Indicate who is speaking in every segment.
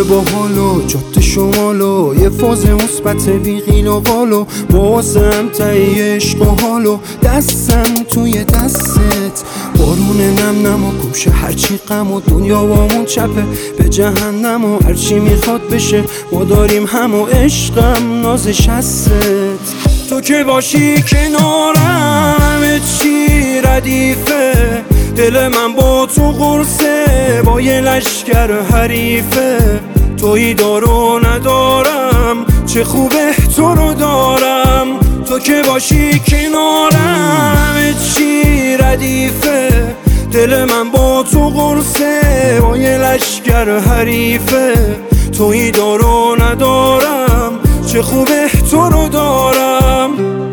Speaker 1: باحالو جاده شمالو یه فاز مثبت بیقیل و بالو بازم تایی عشق و حالو دستم توی دستت بارون نم نم و گوشه هرچی غم و دنیا وامون چپه به جهنم و هرچی میخواد بشه ما داریم هم و عشقم نازش هستت تو که باشی کنارم همه چی ردیفه دل من با تو قرصه با یه لشکر حریفه تویی دارو ندارم چه خوبه تو رو دارم تو که باشی کنارم همه چی ردیفه دل من با تو قرصه با یه لشکر حریفه تویی دارو ندارم چه خوبه تو رو دارم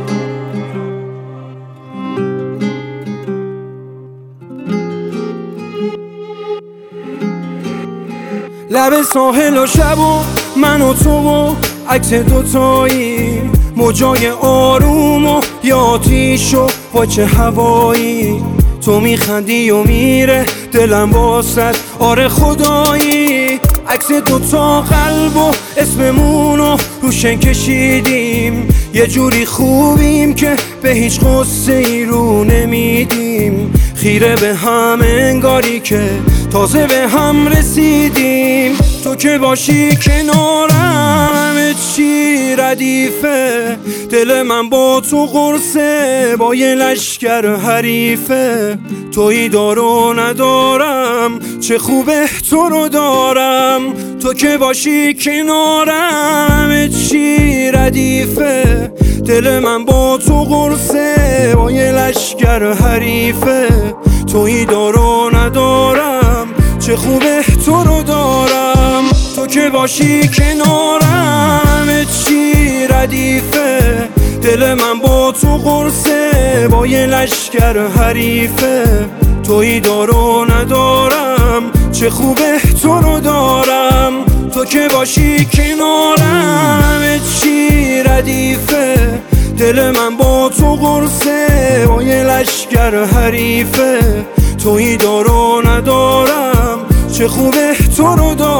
Speaker 1: لب ساحل و شب و من و تو و عکس دوتایی موجای آروم و یا آتیش و با چه هوایی تو میخندی و میره دلم واسد آره خدایی عکس دوتا قلب و اسممونو روشن کشیدیم یه جوری خوبیم که به هیچ غصه ای رو نمیدیم خیره به هم انگاری که تازه به هم رسیدیم تو که باشی کنارم همه چی ردیفه دل من با تو قرصه با یه لشکر حریفه تویی دارو ندارم چه خوبه تو رو دارم تو که باشی کنارم همه چی ردیفه دل من با تو قرصه با یه لشکر حریفه تویی دارو ندارم چه خوبه تو رو دارم تو که باشی کنارم همه چی ردیفه دل من با تو قرصه با یه لشکر حریفه تویی دارو ندارم چه خوبه تو رو دارم تو که باشی کنارم همه چی ردیفه دل من با تو قرصه با یه لشکر حریفه تویی دارو ندارم چه خوبه تو رو دارم